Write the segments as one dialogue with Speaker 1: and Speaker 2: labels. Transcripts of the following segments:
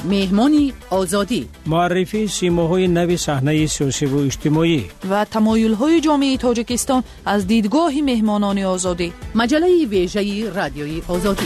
Speaker 1: مهمانی آزادی،
Speaker 2: معرفی سیماهای نو صحنه سیاسی و اجتماعی
Speaker 3: و تمایل‌های جامعه تاجیکستان از دیدگاه مهمانان آزادی.
Speaker 1: مجله ویژه رادیوی آزادی.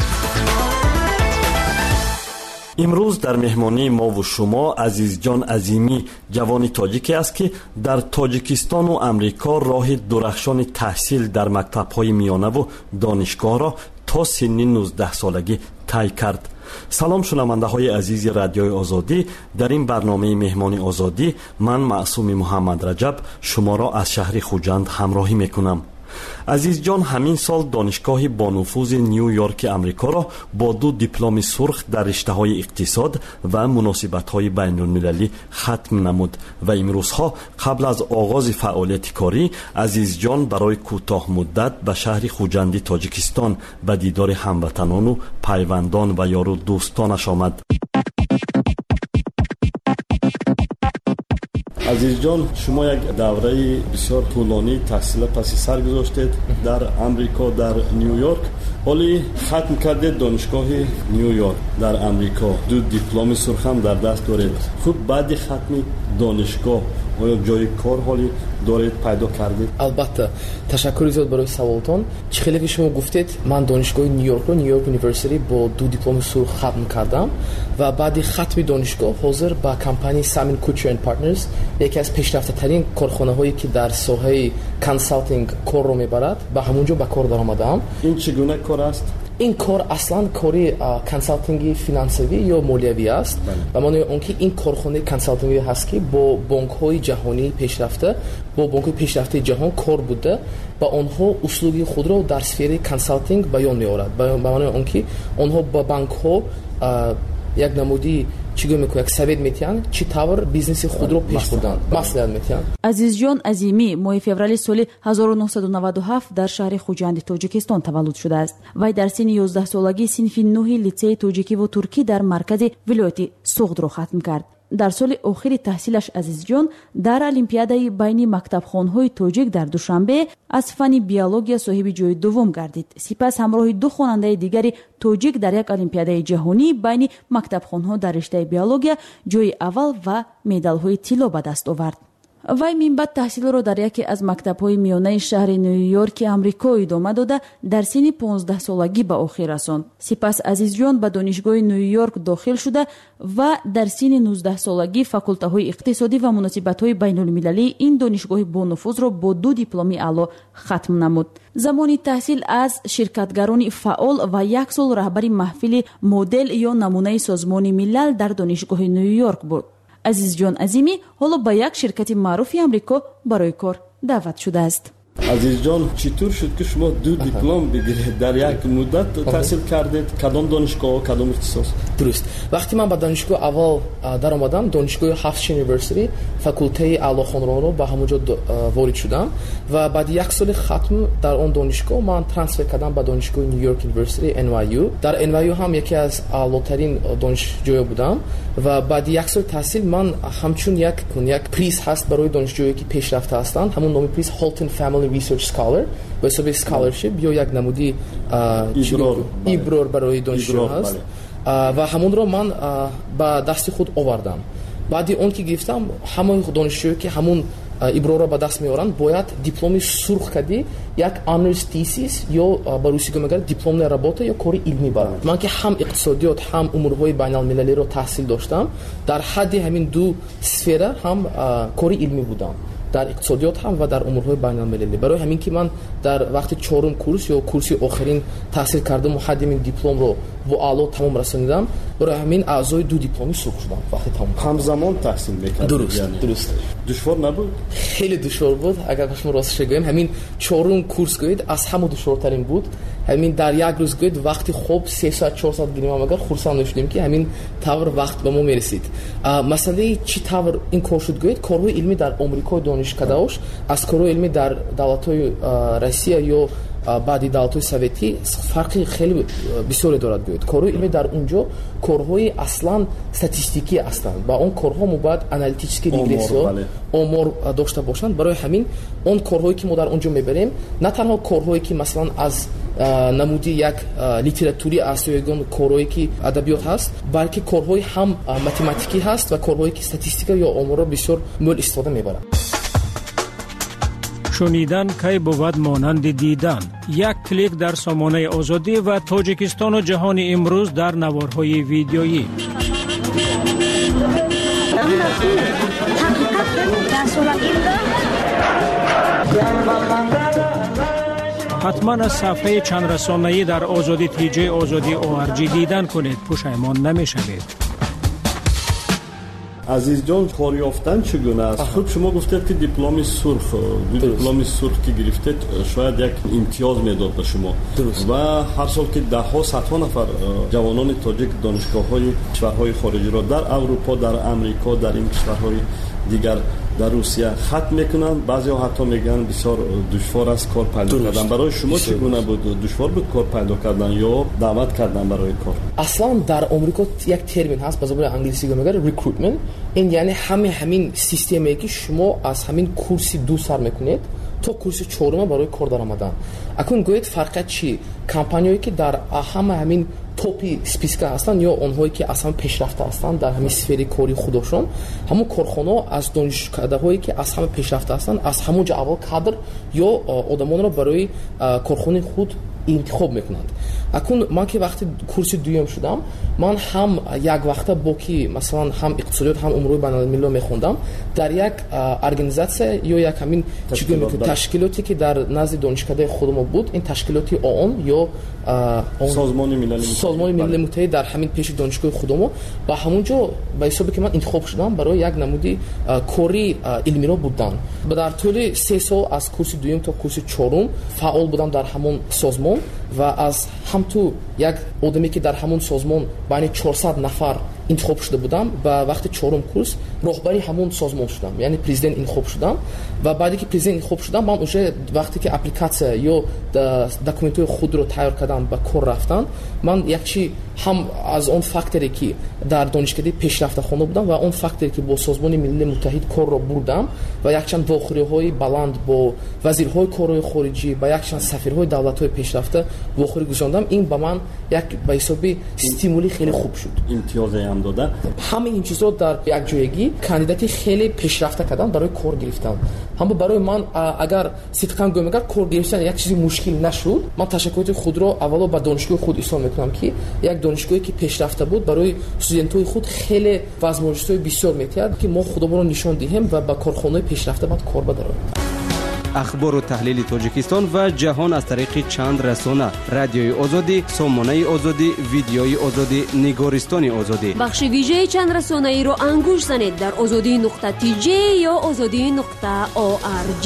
Speaker 4: امروز در مهمانی ما و شما عزیز جان عظیمی جوانی تاجیکی است که در تاجیکستان و امریکا راه درخشان تحصیل در مکتب‌های میانه و دانشگاه را تا سن 19 سالگی طی کرد. سلام شنونده های عزیز رادیوی آزادی، در این برنامه مهمانی آزادی من معصوم محمد رجب شما را از شهر خوجند همراهی میکنم. عزیز جان همین سال دانشگاه با نفوذ نیویورک امریکا را با 2 دیپلم سرخ در رشته‌های اقتصاد و مناسبت‌های بین‌المللی ختم نمود و امروزها قبل از آغاز فعالیت کاری عزیز جان برای کوتاه مدت به شهر خوجندی تاجیکستان به دیدار هموطنان و پیوندان و یار و دوستانش آمد. عزیز جان، شما یک دوره بسیار طولانی تحصیل پس سر گذاشتید در امریکا، در نیویورک. ولی ختم کردید دانشگاه نیویورک در امریکا، 2 دیپلم سرخ هم در دست دارید. خب بعد ختم دانشگاه آیا جای کار حالی دارید پیدا کردید؟
Speaker 5: البته تشکر زیاد برای سوالتون. چخیلی که شما گفتید من دانشگاه نیویورک رو نیویورک یونیورسیتی با 2 دیپلم سرخ ختم کردم و بعد ختم دانشگاه حاضر با کمپانی سامین کوچر اند پارتنرز، یکی از پیشرفته ترین کارخانه هایی که در ساحه کنسالتینگ کار رو میبرد، به همونجا به کار درآمدم.
Speaker 4: این چگونه کار است؟
Speaker 5: این کار اصلا کاری کنسالتینگی فینانسوی یا مالیوی است و معنی اون که این کارخانه کنسالتینگی هست که با بانک‌های جهانی پیشرفته، با بانک‌های پیشرفته جهان کار بوده و آنها اسلوب خود را در سفره کنسالتینگ بیان می‌آورد. به معنی اون که آنها با بانک‌ها یک نمودی چیگو میکنه، یک سوید میتین چی طور بیزنس خود رو پیش بردن مصلحت میتین.
Speaker 3: عزیز جان عظیمی ماه فوریه سال 1997 در شهر خوجند تاجیکستان تولد شده است. وی در سن 11 سالگی صنف 9 لیسه تاجیکی و ترکی در مرکز ولایت سوغد را ختم کرد. در سال آخر تحصیلش عزیز جان در المپیادای بین مکتبخانه‌های تاجیک در دوشنبه از فن بیولوژی صاحب جای دوم گردید. سپس همراه 2 خواننده دیگری تاجیک در یک المپیادای جهانی بین مکتبخانه‌ها در رشته بیولوژی جای اول و مدال‌های طلا به دست آورد. وی من بعد تحصیل را در یکی از مکتب‌های میانه شهر نیویورک آمریکا ادامه داده در سن 15 سالگی به آخر رساند. سپس عزیز جان به دانشگاه نیویورک داخل شده و در سن 19 سالگی فاکولته اقتصادی و مناسبت‌های بین‌المللی این دانشگاه با نفوذ را با 2 دیپلم اعلی ختم نمود. زمان تحصیل از شرکتگران فعال و 1 سال رهبر محفل مدل یا نمونه سازمان ملل در دانشگاه نیویورک بود. عزیز جان عظیمی حالا با یک شرکت معروف آمریکا برای کار دعوت شده است.
Speaker 4: عزیز جان چطور شد که شما 2 دیپلم بگیرید؟ در یک مدت تحصیل کردید؟ کدام دانشگاه، کدام اختصاص؟
Speaker 5: درست. وقتی من به دانشگاه اول در آمدم، دانشگاه هافشین یونیورسیتی، فاکولته اعلی خانرانی رو به همونجا وارد شدم و بعد 1 سال ختم در اون دانشگاه من ترانسفر کردم به دانشگاه نیویورک یونیورسیتی NYU. در NYU هم یکی از اعلاترین دانشجویان بودم و بعد 1 سال تحصیل من همچون یک پریز هست برای دانشجویی که پیشرفته هستند، همون نام پریز هالتون فامیلی ریسرچ اسکالر به حساب اسکالرشیپ یا یک نمودی ایبرور برای دانشجو هست و همون رو من با دست خود آوردم. بعد اون که گفتم همون دانشجویی که همون ایبرور را به دست میارن باید دیپلم سرخ کردی، یک آنرز تیسیس یا به روسی میگن دیپلم رابطه یا کار علمی برند. من که هم اقتصادیات هم امورهای بین المللی رو تحصیل داشتم، در حد همین 2 سفره هم کار علمی بودم، در اقتصادیات هم و در امورهای بین المللی. برای همین که من در وقت 4م کورس یا کورسی آخرین تحصیل کردم و حد این دیپلم رو با اعلا تمام رسوندم، برای همین اعضای 2 دیپلمی سرخ شدم وقتی تمام.
Speaker 4: همزمان تحصیل می‌کردید؟
Speaker 5: درست.
Speaker 4: دشوار نبود؟
Speaker 5: خیلی دشوار بود. اگر شما راستش بگم همین 4م کورس گوید از همه دشوارترین بود. همین در یک روز گوید وقتی خوب 3 ساعت 4 ساعت گیریم اگر خرسند نشدیم که همین طور وقت به ما میرسید. مسئله چی طور این کار شد گوید کارهای علمی در آمریکا دانشکده‌اش از کارهای علمی در دولت‌های روسیه یا баъди давлатҳои советӣ фарқи хеле бисёре дорад гӯед. Корҳои илмӣ дар онҷо корҳои аслан статистикӣ ҳастанд. Ба он корҳо мо бояд аналитически регрессиё омор дошта бошанд. Барои ҳамин он корҳое ки мо дар онҷо мебарем на танҳо корҳое ки масалан аз намуди як литературӣ аст ё ягон корҳое ки адабиёт ҳаст, балки корҳои ҳам математикӣ ҳаст ва корҳое ки статистика ё оморро бисёр мӯл истифода мебаранд.
Speaker 2: шунидан кай бувад монанди дидан. Як клик дар сомонаи озодӣ ва Тоҷикистону ҷаҳони имрӯз дар наворҳои видеоӣ. ҳатман аз сафҳаи чандрасонаӣ дар озодӣ тиҷаи озодӣ ORG дидан кунед, пушаймон намешавед.
Speaker 4: азизҷон, кор ёфтан чӣ гуна аст? Хуб шумо гуфтед ки дипломи сурх ки гирифтед шояд як имтиёз медод ба шумо ва ҳар сол ки даҳҳо садҳо нафар ҷавонони тоҷик донишгоҳҳои кишварҳои хориҷиро дар аврупо, дар амрико, дар ин кишварҳои дигар, дар Русия хат мекунанд. Баъзеҳо ҳатто мегӯянд бисёр душвор аст кор пайдо кардан. Барои шумо чӣ гуна буд? Душвор буд кор пайдо кардан ё даъват кардан барои кор?
Speaker 5: Аслан дар Омрико як термин ҳаст ба забони англисӣ мегӯяд recruitment. ин яъне ҳамин системае ки шумо аз ҳамин курси 2 сар мекунед то курси 4 барои кор даромадан. Акун гӯед фарқият чӣ? Компаниёе ки дар ҳамин топи списка ҳастанд ё онҳое ки аз ҳама пешрафта ҳастанд дар ҳамин сфери кори худошон, ҳамон корхонаҳо аз донишкадаҳое ки аз ҳама пешрафта ҳастанд, аз ҳамонҷо аввал кадр ё одамонро барои корхонаи худ интихоб мекунанд. Акун ман ки вақти курси дуюм шудам, ман ҳам як вақта бо ки масалан ҳам иқтисодиёт, ҳам умурҳои байналмилалиро мехондам дар як организатсия ё як ҳамин ташкилоте ки дар назди донишкадаи худмо буд, ин ташкилоти ООН ё
Speaker 4: созмони
Speaker 5: милали муттаҳид дар ҳамин пеши донишгоҳи худмо ба ҳамонҷо ба ҳисобе ки ман интихоб шудам барои як намуди кори илмиро будан. Дар тӯли 3 сол аз курси дуюм то курси 4 фаъол будам дар ҳамон созмон ва аз ҳамту як одаме ки дар ҳамон созмон байни 400 нафар интихоб шуда будам, ба вақти 4 курс роҳбари ҳамон созмон шудам, яъне президент интихоб шудам ва баъде ки президент интихоб шудам, ман уже вақте ки апликатсия ё документҳои худро тайёр кардам ба кор рафтан, ман якчи ҳам аз он факторе ки дар донишкадаи пешрафта хонда будам ва он факторе ки бо Созмони Миллии Муттаҳид корро бурдам ва якчанд вохӯриҳои баланд бо вазирҳои корҳои хориҷӣ, ба якчанд сафирҳои давлатҳои пешрафта вохӯрӣ гузарондам, ин ба ман як ба ҳисоби стимули хеле хуб шуд.
Speaker 4: имтиёзе ҳам дода.
Speaker 5: ҳамаи ин чизҳо дар якҷоягӣ кандидати хеле пешрафта кардан барои кор гирифтан. ҳама барои ман агар сидқан гӯям, агар кор гирифтан як чизи мушкил нашуд, ман ташаккуроти худро аввало ба донишгоҳи худ изҳор мекунам ки як донишгоҳе ки пешрафта буд барои студентҳои худ хеле возможностҳои бисёр метиҳад ки мо худомонро нишон диҳем ва ба корхонаҳои пешрафта баъд кор бароем.
Speaker 6: ахбору таҳлили Тоҷикистон ва ҷаҳон аз тариқи чанд расона: радиои озодӣ, сомонаи озодӣ, видеои озодӣ, нигористони озодӣ.
Speaker 7: бахши вижеи чандрассонаиро ангуш занед дар озодӣ.tj ё озодӣ.org.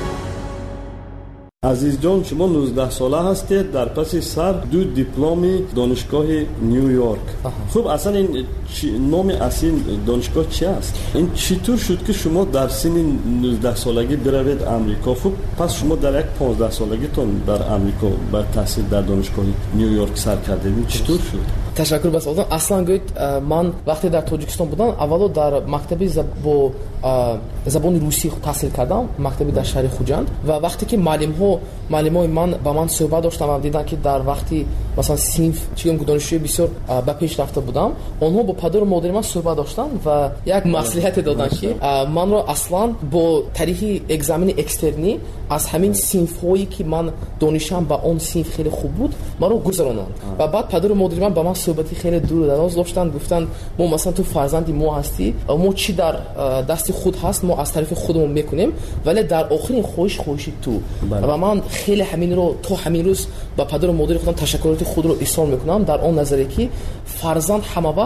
Speaker 4: азизҷон, шумо 19 сола ҳастед, дар паси сар 2 дипломи донишгоҳи Нью-Йорк. Хуб, аслан ин номи асли донишгоҳ чи аст? Ин чӣ тур шуд ки шумо дар синни 19 солагӣ биравед Амрико? Хуб, пас шумо дар як 15 солагитон дар Амрико ба таҳсил дар донишгоҳи Нью-Йорк сар кардед. Ин чӣ тур шуд?
Speaker 5: Ташаккур ба суолатон. Аслан гӯед, ман вақте дар Тоҷикистон будам, аввало дар мактаби бо забони русӣ таҳсил кардам, мактаби дар шаҳри Хуҷанд, ва вақте ки маълимои ман ба ман суҳбат доштам ва диданд ки дар вақти масалан синф чигам донишҷӯи бисёр ба пеш рафта будам, онҳо бо падару модари ман суҳбат доштанд ва як маслиҳате доданд ки манро аслан бо тариқи экзамени экстернӣ аз ҳамин синфҳое ки ман донишам ба он синф хеле хуб буд, маро гузаронанд. Ва баъд падару модари ман ба ман суҳбати хеле дур дароз доштанд, гуфтанд мо масалан ту фарзанди мо ҳастӣ, мо чӣ дар дасти худ ҳаст мо аз тарафи худмон мекунем, вале дар охирин хоҳиши ту. Ва ман хеле ҳаминро то ҳамин рӯз ба падару модари худам ташаккуроти худро изҳор мекунам дар он назарие ки фарзанд ҳама вақт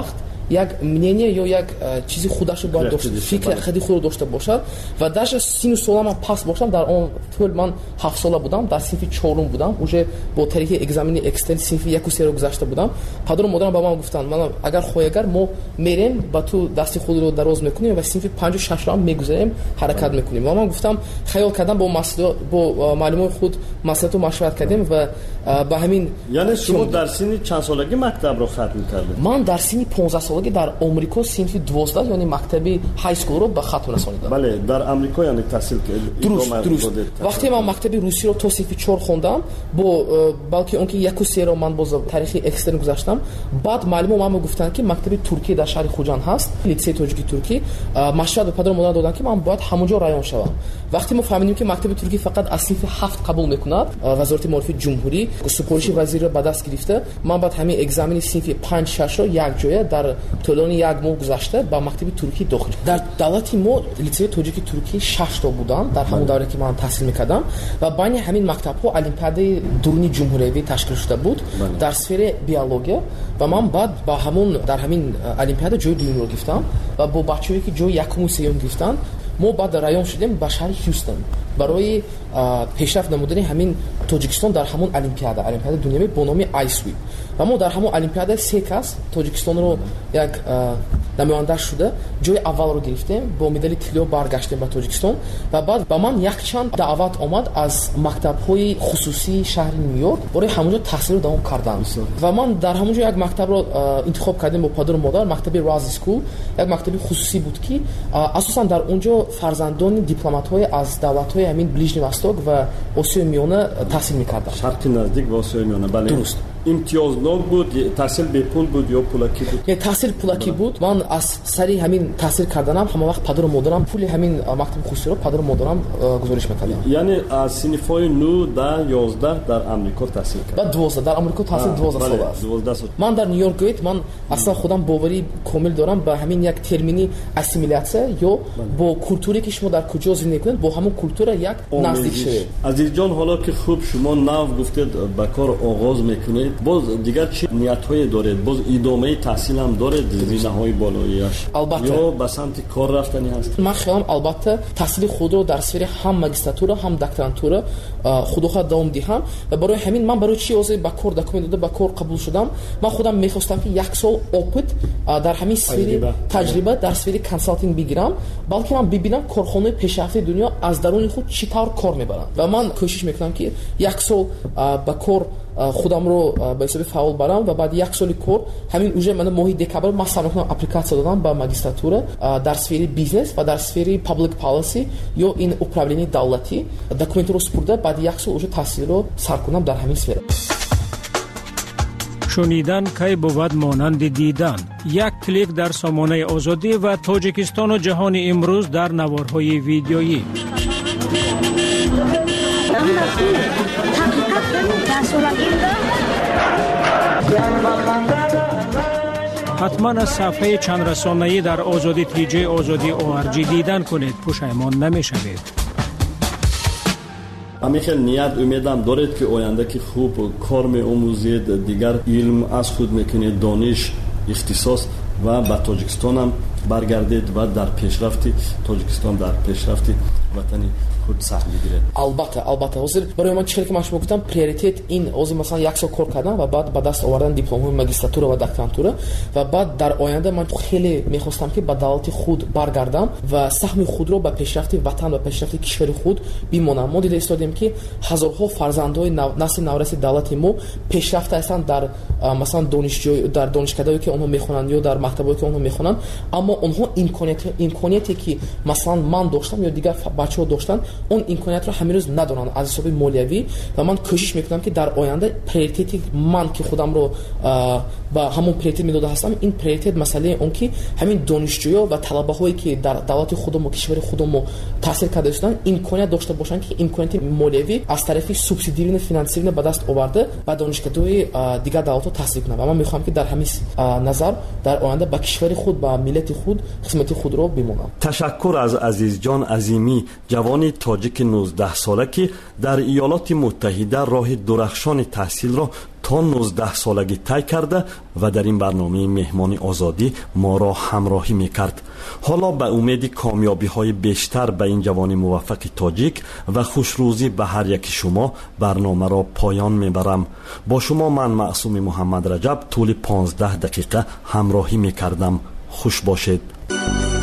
Speaker 5: як мнение ё як чизи худашо бояд дошт, фикр хади худро дошта бошад ва даже сину солама пас бошам. Дар он тӯл ман 7 сола будам, дар синфи 4 будам, уже бо тариқи экзамени экстерн синфи 1-3 гузашта будам. падару модарам ба ман гуфтанд ман агар хоягар мо мерем ба ту дасти худро дароз мекунем ва синфи 5-6 ро мегузарем ҳаракат мекунем. ва ман гуфтам хаёл кардам бо маълумои худ маслиҳату машварат кардем ва ба ҳамин.
Speaker 4: яъне шумо дар синни чанд солагӣ мактабро хатм кардед?
Speaker 5: ман дар синни 15 солагӣ дар Омрико синфи 12 яъне мактаби ҳай скулро ба хатм расонидам.
Speaker 4: бале дар амрико яъне таҳсил
Speaker 5: дуруст. вақте ман мактаби русиро то синфи 4 хондам, бо балки он ки 1-3 ро ман боз таърихи экстерн гузаштам. баъд маълумо ман гуфтанд ки мактаби туркӣ дар шаҳри хуҷанд ҳаст, литсеи тоҷики туркӣ. машварат ба падару модар доданд ки ман бояд ҳамонҷо раён шавам. вақте мо фаҳмидем ки мактаби туркӣ фақат аз синфи 7 қабул мекунад, вазорати маорифи ҷумҳурӣ супориши вазирро ба даст гирифта, ман баъд ҳамин экзамени синфи 5-6 ро якҷоя дар тӯлони 1 моҳ гузашта ба мактаби туркӣ дохил. дар давлати мо литсеи тоҷики туркӣ 6 та буданд дар ҳамон давре ки ман таҳсил мекардам ва байни ҳамин мактабҳо олимпиадаи дуруни ҷумҳуриявӣ ташкил шуда буд дар сфераи биология ва ман баъд ба ҳамон дар ҳамин олимпиада ҷои дуюмро гирифтам ва бо бачаҳое ки ҷои 1-ум 3-ум гирифтанд мо баъд раён шудем ба шаҳри Ҳюстон барои пешрафт намудани ҳамин Тоҷикистон дар ҳамон олимпиадаи дуниявӣ бо номи ISWIP. ва мо дар ҳамон олимпиада 3 кас Тоҷикистонро як намоянда шуда ҷои аввалро гирифтем, бо медали тилло баргаштем ба Тоҷикистон ва баъд ба ман якчанд даъват омад аз мактабҳои хусусии шаҳри Нью-Йорк барои ҳамонҷо таҳсилро давом кардан. ва ман дар ҳамонҷо як мактабро интихоб кардем бо падару модар, мактаби Razi School, як мактаби хусусӣ буд ки асосан дар онҷо фарзандони дипломатҳои аз давлатҳои ҳамин Ближний Восток ва Осиёи Миёна таҳсил мекарданд.
Speaker 4: шарқи наздик ва Осиёи Миёна. бале
Speaker 5: дуруст.
Speaker 4: имтиёзнок буд, таҳсил бепул буд ё пулакӣ буд?
Speaker 5: таҳсил пулакӣ буд. ман аз сари ҳамин таҳсил карданам ҳама вақт падару модарам пули ҳамин мактаби хусусиро падару модарам гузориш мекардам.
Speaker 4: яъне аз синфҳои 9, 10, 11 дар амрико таҳсил кард?
Speaker 5: ба 12 дар амрико таҳсил 12 сол аст.
Speaker 4: 12 сол.
Speaker 5: ман дар Нью-Йорк гӯед ман аслан худам боварӣ комил дорам ба ҳамин як термини ассимилятсия ё бо культуре ки шумо дар куҷо зиндагӣ мекунед бо ҳамон культура як наздик шавед.
Speaker 4: азизҷон, ҳоло ки хуб шумо нав гуфтед ба кор оғоз мекунед, боз дигар чӣ ниятҳое доред? боз идомаи таҳсилам доред зинаҳои болоияш?
Speaker 5: албатта.
Speaker 4: ё ба самти кор рафтани ҳаст?
Speaker 5: ман хелам албатта таҳсили худро дар сфераи ҳам магистратура ҳам докторантура худоҳоя давом диҳам ва барои ҳамин ман барои чӣ озе ба кор документ дода ба кор қабул шудам. ман худам мехостам ки 1 сол опыт дар ҳамин сфери таҷриба дар сфери консалтинг бигирам, балки ман бибинам корхонаи пешрафти дунё аз даруни худ чӣ тавр кор мебаранд ва ман кӯшиш мекунам ки 1 сол ба кор худамро ба ҳисоби фаъол барам ва баъди 1 соли кор ҳамин уже мана моҳи декабр ман сар мекунам апликатсия додам ба магистратура дар сфери бизнес ва дар сфери public policy ё ин управлении давлатӣ документро супурда баъди 1 сол уже таҳсилро сар кунам дар ҳамин сфера.
Speaker 2: шунидан кай бувад монанди дидан. як клик дар сомонаи озодӣ ва Тоҷикистону ҷаҳони имрӯз дар наворҳои видеоӣ. ҳатман аз сафҳаи чандрасонаӣ дар озоди тиҷаи озоди ORG дидан кунед, пушаймон намешавед.
Speaker 4: ҳамин ният умедам доред ки оянда ки хуб кор меомӯзед, дигар илм аз худ мекунед, дониш, ихтисос ва ба Тоҷикистонам баргардед ва дар пешрафти Тоҷикистон, дар пешрафти ватани худ саҳм бигиред.
Speaker 5: албатта ҳозир барои ман чӣ ки ман шумо гуфтам приоритет ин ҳозир масалан 1 сол кор кардан ва баъд ба даст овардан дипломҳои магистратура ва докторантура ва баъд дар оянда ман хеле мехостам ки ба давлати худ баргардам ва саҳми худро ба пешрафти ватан ва пешрафти кишвари худ бимонам. мо дида истодем ки ҳазорҳо фарзандҳои насли навраси давлати мо пешрафта ҳастанд дар масалан дар донишкадаҳое ки онҳо мехонанд ё дар мактабҳое ки онҳо мехонанд, аммо онҳо имконияте ки масалан ман доштам ё дигар бачаҳо доштанд он имкониятро ҳамирӯз надоранд аз ҳисоби молиявӣ ва ман кӯшиш мекунам ки дар оянда приоритети ман ки худамро ба ҳамон приоритет медода ҳастам, ин приоритет масъалаи он ки ҳамин донишҷӯё ва талабаҳое ки дар давлати худмо кишвари худмо таҳсил карда истоданд имконият дошта бошанд ки имконияти молиявӣ аз тарафи субсидирование финансирование ба даст оварда ба донишгаҳои дигар давлатҳо таҳсил кунанд ва ман мехоҳам ки дар ҳамин назар дар оянда ба кишвари худ ба миллати худ хизмати худро бимонам.
Speaker 4: ташаккур аз Азизҷон Азимӣ, ҷавони тоҷики 19 сола ки дар Иёлоти Муттаҳида роҳи дурахшони таҳсилро то تا 19 سالگی طی کرده و در این برنامه مهمان آزادی ما را همراهی میکرد. حالا به امید کامیابی های بیشتر به این جوان موفق تاجیک و خوشروزی به هر یک شما برنامه را پایان میبرم. با شما من معصوم محمد رجب طول 15 دقیقه همراهی میکردم. خوش باشید.